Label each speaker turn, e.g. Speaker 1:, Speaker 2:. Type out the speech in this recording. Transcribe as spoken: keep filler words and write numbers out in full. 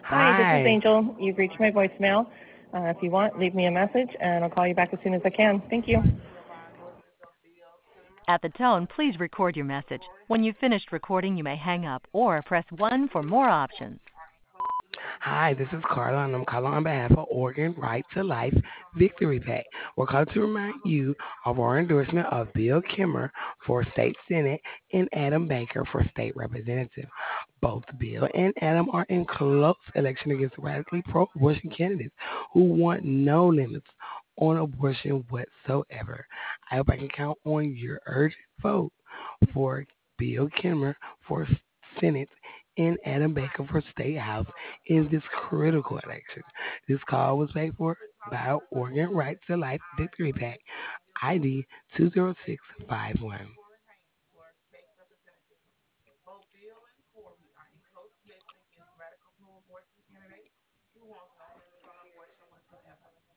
Speaker 1: Hi, this is
Speaker 2: Hi.
Speaker 1: Angel. You've reached my voicemail. Uh, if you want, leave me a message, and I'll call you back as soon as I can. Thank you.
Speaker 3: At the tone, please record your message. When you've finished recording, you may hang up or press one for more options.
Speaker 2: Hi, this is Carla, and I'm calling on behalf of Oregon Right to Life Victory Pack. We're calling to remind you of our endorsement of Bill Kimmer for State Senate and Adam Baker for State Representative. Both Bill and Adam are in close election against radically pro-abortion candidates who want no limits on abortion whatsoever. I hope I can count on your urgent vote for Bill Kimmer for Senate and Adam Baker for State House in this critical election. This call was paid for by Oregon Right to Life Victory Pack, I D two zero six five one.